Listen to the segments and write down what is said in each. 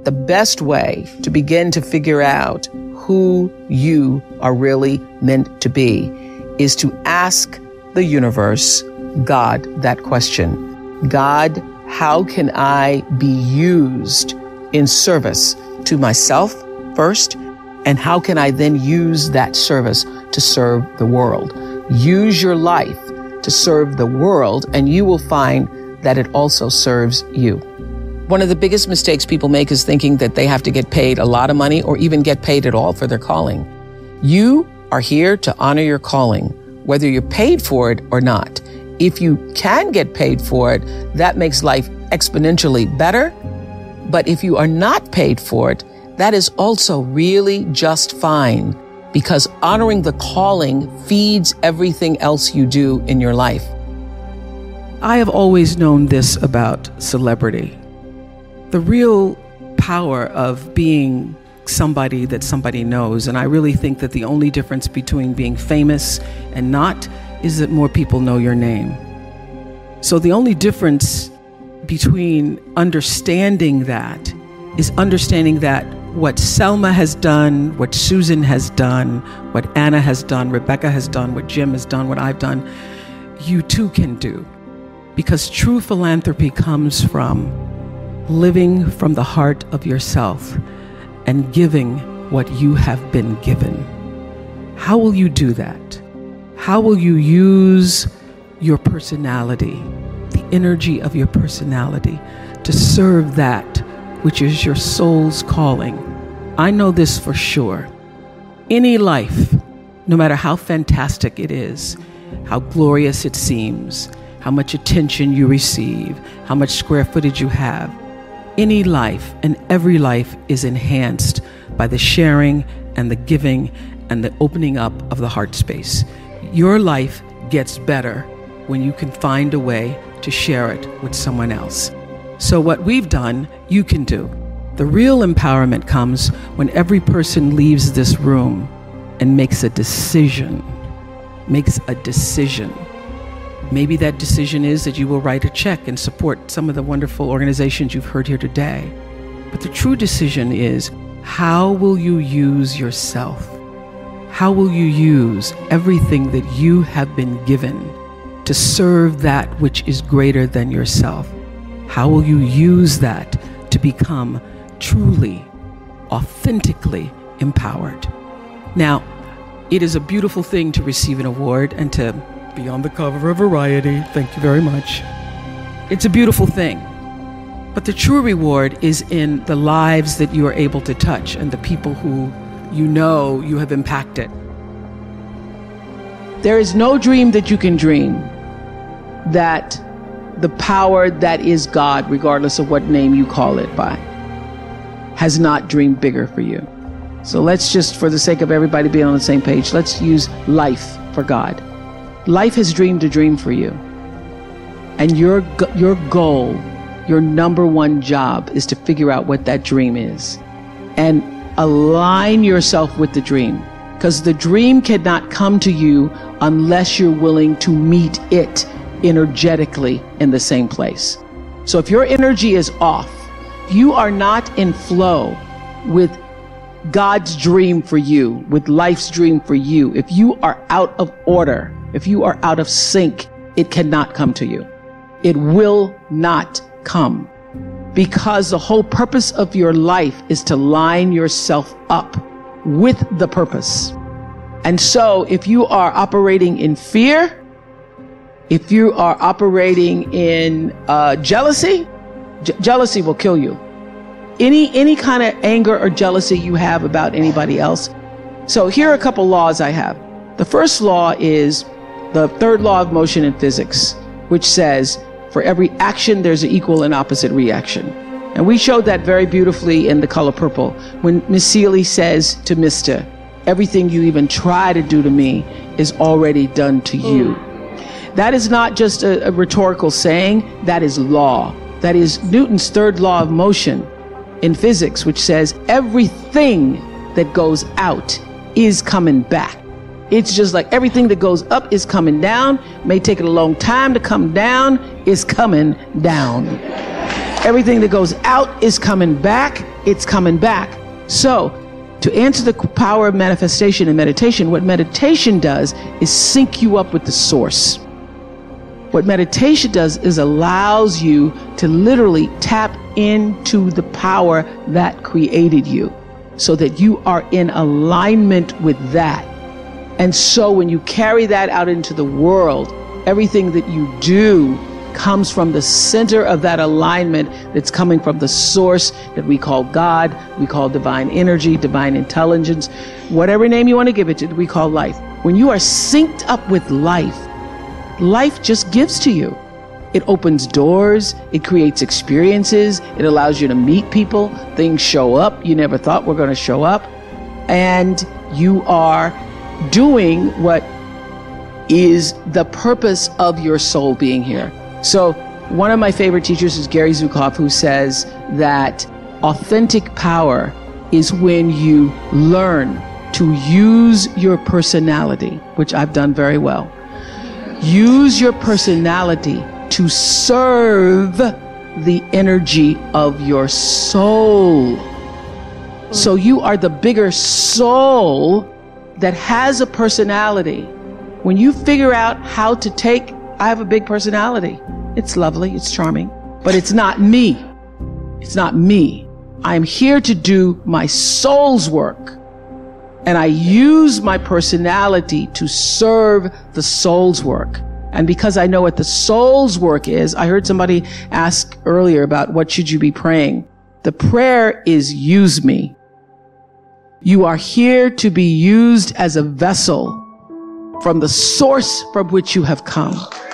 the best way to begin to figure out who you are really meant to be is to ask the universe, God, that question. God, how can I be used in service to myself first? And how can I then use that service to serve the world? Use your life to serve the world, and you will find that it also serves you. One of the biggest mistakes people make is thinking that they have to get paid a lot of money or even get paid at all for their calling. You are here to honor your calling, whether you're paid for it or not. If you can get paid for it, that makes life exponentially better. But if you are not paid for it, that is also really just fine, because honoring the calling feeds everything else you do in your life. I have always known this about celebrity. The real power of being somebody that somebody knows, and I really think that the only difference between being famous and not is that more people know your name. So the only difference between understanding that is understanding that what Selma has done, what Susan has done, what Anna has done, Rebecca has done, what Jim has done, what I've done, you too can do. Because true philanthropy comes from living from the heart of yourself and giving what you have been given. How will you do that? How will you use your personality, the energy of your personality, to serve that which is your soul's calling? I know this for sure. Any life, no matter how fantastic it is, how glorious it seems, how much attention you receive, how much square footage you have, any life and every life is enhanced by the sharing and the giving and the opening up of the heart space. Your life gets better when you can find a way to share it with someone else. So what we've done, you can do. The real empowerment comes when every person leaves this room and makes a decision. Maybe that decision is that you will write a check and support some of the wonderful organizations you've heard here today. But the true decision is, how will you use yourself? How will you use everything that you have been given to serve that which is greater than yourself? How will you use that to become truly, authentically empowered? Now, it is a beautiful thing to receive an award and to be on the cover of Variety. Thank you very much. It's a beautiful thing. But the true reward is in the lives that you are able to touch and the people who you know you have impacted. There is no dream that you can dream that the power that is God, regardless of what name you call it by, has not dreamed bigger for you. So let's just, for the sake of everybody being on the same page, let's use life for God. Life has dreamed a dream for you. And your goal, your number one job, is to figure out what that dream is and align yourself with the dream. Because the dream cannot come to you unless you're willing to meet it energetically in the same place. So if your energy is off, if you are not in flow with God's dream for you, with life's dream for you, if you are out of order, if you are out of sync, it cannot come to you. It will not come. Because the whole purpose of your life is to line yourself up with the purpose. And so if you are operating in fear, if you are operating in jealousy, jealousy will kill you. Any kind of anger or jealousy you have about anybody else. So here are a couple laws I have. The first law is the third law of motion in physics, which says for every action, there's an equal and opposite reaction. And we showed that very beautifully in The Color Purple when Miss Seeley says to Mr., everything you even try to do to me is already done to you. That is not just a rhetorical saying, that is law. That is Newton's third law of motion in physics, which says everything that goes out is coming back. It's just like everything that goes up is coming down. May take it a long time to come down, is coming down. Everything that goes out is coming back. it's coming back. So to answer the power of manifestation and meditation, what meditation does is sync you up with the source. What meditation does is allows you to literally tap into the power that created you so that you are in alignment with that. And so when you carry that out into the world, everything that you do comes from the center of that alignment that's coming from the source that we call God, we call divine energy, divine intelligence, whatever name you want to give it to, we call life. When you are synced up with life, life just gives to you. It opens doors, it creates experiences, it allows you to meet people, things show up you never thought were going to show up, and you are doing what is the purpose of your soul being here. So one of my favorite teachers is Gary Zukav, who says that authentic power is when you learn to use your personality, which I've done very well. Use your personality to serve the energy of your soul. So you are the bigger soul that has a personality. When you figure out how to take, I have a big personality. It's lovely, it's charming, but it's not me. It's not me. I'm here to do my soul's work. And I use my personality to serve the soul's work. And because I know what the soul's work is, I heard somebody ask earlier about what should you be praying. The prayer is use me. You are here to be used as a vessel from the source from which you have come.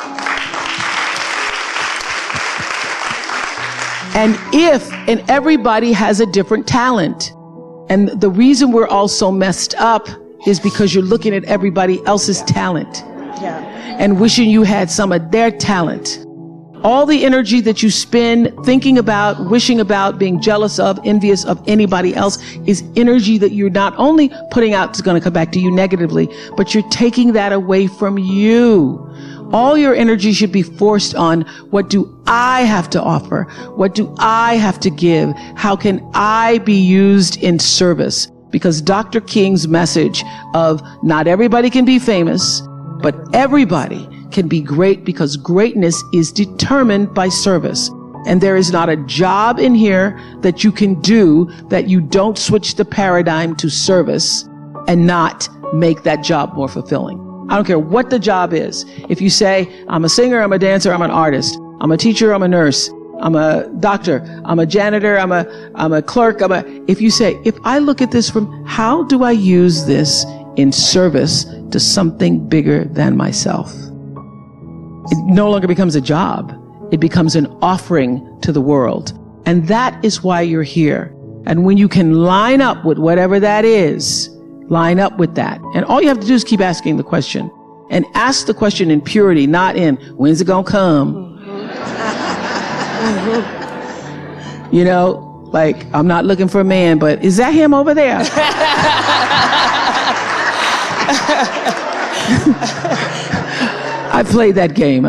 And everybody has a different talent. And the reason we're all so messed up is because you're looking at everybody else's talent. Yeah. And wishing you had some of their talent. All the energy that you spend thinking about, wishing about, being jealous of, envious of anybody else is energy that you're not only putting out, it's going to come back to you negatively, but you're taking that away from you. All your energy should be forced on, what do I have to offer? What do I have to give? How can I be used in service? Because Dr. King's message of not everybody can be famous, but everybody can be great, because greatness is determined by service. And there is not a job in here that you can do that you don't switch the paradigm to service and not make that job more fulfilling. I don't care what the job is. If you say, I'm a singer, I'm a dancer, I'm an artist, I'm a teacher, I'm a nurse, I'm a doctor, I'm a janitor, I'm a clerk, if you say, if I look at this from, how do I use this in service to something bigger than myself? It no longer becomes a job. It becomes an offering to the world. And that is why you're here. And when you can line up with whatever that is, line up with that. And all you have to do is keep asking the question. And ask the question in purity, not in, when's it gonna come? You know, like, I'm not looking for a man, but is that him over there? I played that game.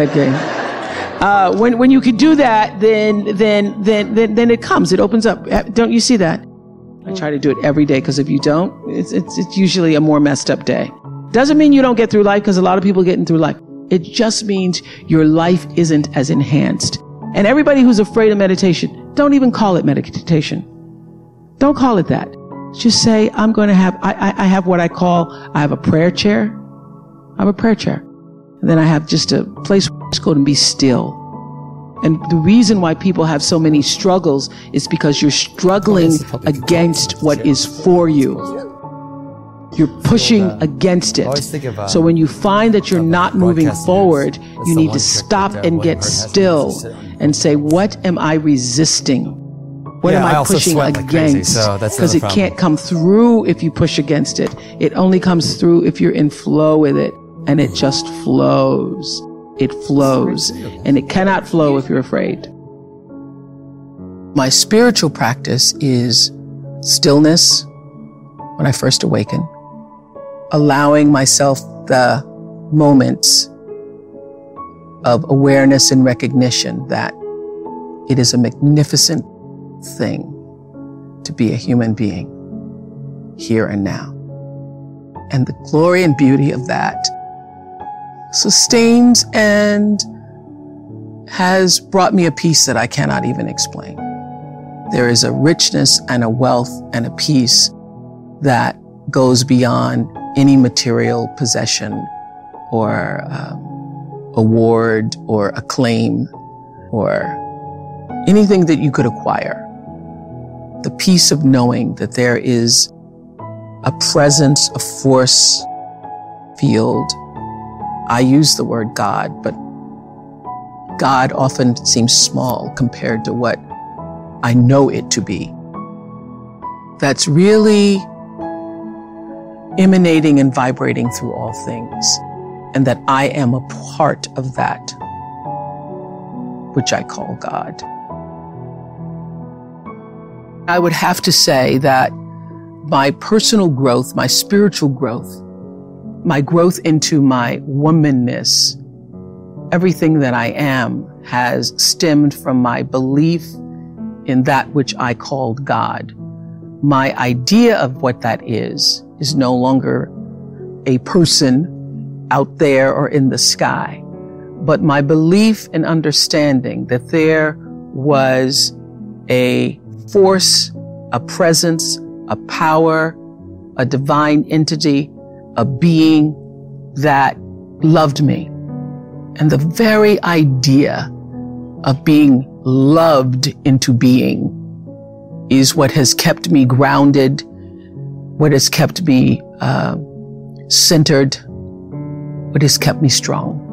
When you could do that, then it comes. It opens up. Don't you see that? I try to do it every day, because if you don't, it's usually a more messed up day. Doesn't mean you don't get through life, because a lot of people are getting through life. It just means your life isn't as enhanced. And everybody who's afraid of meditation, don't even call it meditation. Don't call it that. Just say, I'm going to have, I have what I have a prayer chair. I have a prayer chair. And then I have just a place where I just go and be still. And the reason why people have so many struggles is because you're struggling against what is for you. You're pushing against it. So when you find that you're not moving forward, you need to stop and get still and say, what am I resisting? What am I pushing against? Because it can't come through if you push against it. It only comes through if you're in flow with it. And it just flows. It flows. And it cannot flow if you're afraid. My spiritual practice is stillness when I first awaken. Allowing myself the moments of awareness and recognition that it is a magnificent thing to be a human being here and now. And the glory and beauty of that sustains and has brought me a peace that I cannot even explain. There is a richness and a wealth and a peace that goes beyond any material possession or award or acclaim or anything that you could acquire. The peace of knowing that there is a presence, a force field. I use the word God, but God often seems small compared to what I know it to be. That's really emanating and vibrating through all things, and that I am a part of that, which I call God. I would have to say that my personal growth, my spiritual growth, my growth into my womanness, everything that I am has stemmed from my belief in that which I called God. My idea of what that is no longer a person out there or in the sky, but my belief and understanding that there was a force, a presence, a power, a divine entity, a being that loved me. And the very idea of being loved into being is what has kept me grounded, what has kept me centered, what has kept me strong.